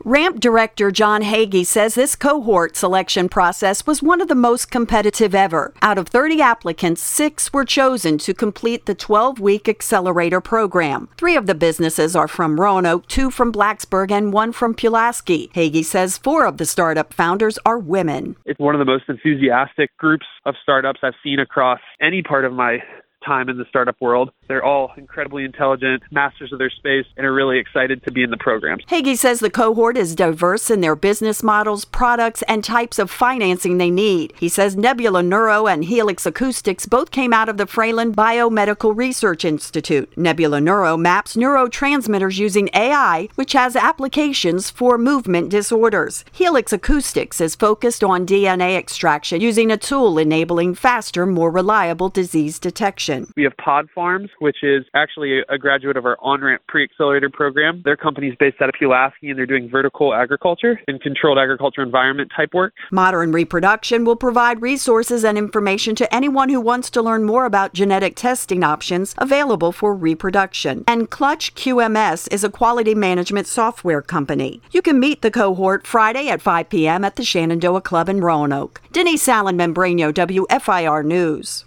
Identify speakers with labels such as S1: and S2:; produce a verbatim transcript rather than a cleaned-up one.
S1: Ramp Director John Hagee says this cohort selection process was one of the most competitive ever. Out of thirty applicants, six were chosen to complete the twelve-week accelerator program. Three of the businesses are from Roanoke, two from Blacksburg, and one from Pulaski. Hagee says four of the startup founders are women.
S2: It's one of the most enthusiastic groups of startups I've seen across any part of my time in the startup world. They're all incredibly intelligent, masters of their space, and are really excited to be in the program.
S1: Hagee says the cohort is diverse in their business models, products, and types of financing they need. He says Nebula Neuro and Helix Acoustics both came out of the Fralin Biomedical Research Institute. Nebula Neuro maps neurotransmitters using A I, which has applications for movement disorders. Helix Acoustics is focused on D N A extraction using a tool enabling faster, more reliable disease detection.
S2: We have Pod Farms, which is actually a graduate of our On-Ramp Pre-Accelerator program. Their company is based out of Pulaski, and they're doing vertical agriculture and controlled agriculture environment type work.
S1: Modern Reproduction will provide resources and information to anyone who wants to learn more about genetic testing options available for reproduction. And Clutch Q M S is a quality management software company. You can meet the cohort Friday at five p.m. at the Shenandoah Club in Roanoke. Denise Allen Membranio, W F I R News.